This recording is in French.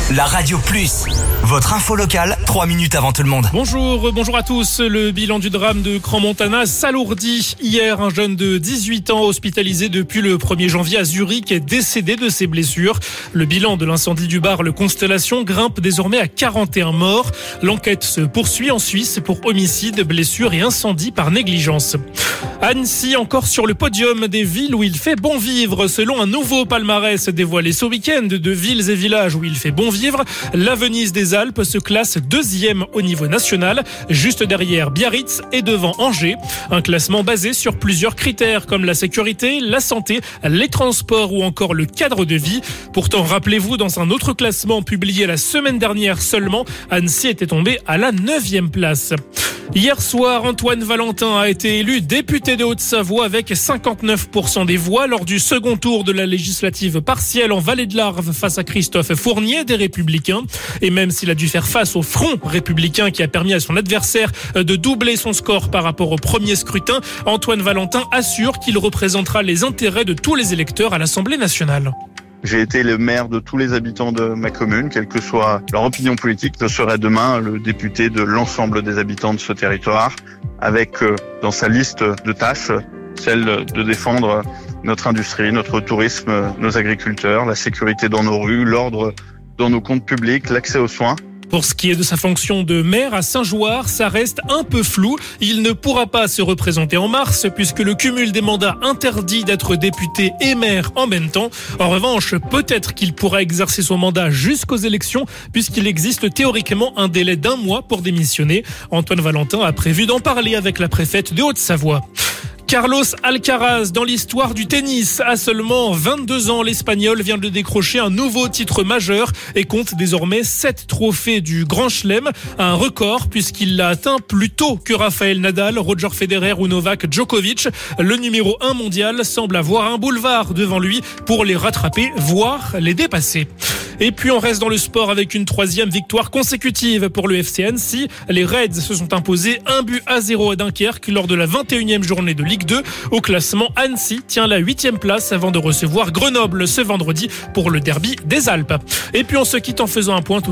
La Radio Plus, votre info locale, 3 minutes avant tout le monde. Bonjour à tous. Le bilan du drame de Crans-Montana s'alourdit. Hier, un jeune de 18 ans hospitalisé depuis le 1er janvier à Zurich est décédé de ses blessures. Le bilan de l'incendie du bar Le Constellation grimpe désormais à 41 morts. L'enquête se poursuit en Suisse pour homicide, blessures et incendie par négligence. Annecy encore sur le podium des villes où il fait bon vivre. Selon un nouveau palmarès dévoilé ce week-end de villes et villages où il fait bon vivre, la Venise des Alpes se classe 2e au niveau national, juste derrière Biarritz et devant Angers. Un classement basé sur plusieurs critères comme la sécurité, la santé, les transports ou encore le cadre de vie. Pourtant, rappelez-vous, dans un autre classement publié la semaine dernière seulement, Annecy était tombé à la 9e place. Hier soir, Antoine Valentin a été élu député de Haute-Savoie avec 59% des voix lors du second tour de la législative partielle en Vallée de l'Arve face à Christophe Fournier des Républicains. Et même s'il a dû faire face au front républicain qui a permis à son adversaire de doubler son score par rapport au premier scrutin, Antoine Valentin assure qu'il représentera les intérêts de tous les électeurs à l'Assemblée nationale. J'ai été le maire de tous les habitants de ma commune, quelle que soit leur opinion politique. Je serai demain le député de l'ensemble des habitants de ce territoire, avec dans sa liste de tâches celle de défendre notre industrie, notre tourisme, nos agriculteurs, la sécurité dans nos rues, l'ordre dans nos comptes publics, l'accès aux soins. Pour ce qui est de sa fonction de maire à Saint-Jouard, ça reste un peu flou. Il ne pourra pas se représenter en mars puisque le cumul des mandats interdit d'être député et maire en même temps. En revanche, peut-être qu'il pourra exercer son mandat jusqu'aux élections puisqu'il existe théoriquement un délai d'1 mois pour démissionner. Antoine Valentin a prévu d'en parler avec la préfète de Haute-Savoie. Carlos Alcaraz dans l'histoire du tennis. À seulement 22 ans, l'Espagnol vient de décrocher un nouveau titre majeur et compte désormais 7 trophées du Grand Chelem. Un record puisqu'il l'a atteint plus tôt que Rafael Nadal, Roger Federer ou Novak Djokovic. Le numéro 1 mondial semble avoir un boulevard devant lui pour les rattraper, voire les dépasser. Et puis on reste dans le sport avec une 3e victoire consécutive pour le FC Annecy. Les Reds se sont imposés 1-0 à Dunkerque lors de la 21e journée de Ligue 2. Au classement, Annecy tient la 8e place avant de recevoir Grenoble ce vendredi pour le derby des Alpes. Et puis on se quitte en faisant un point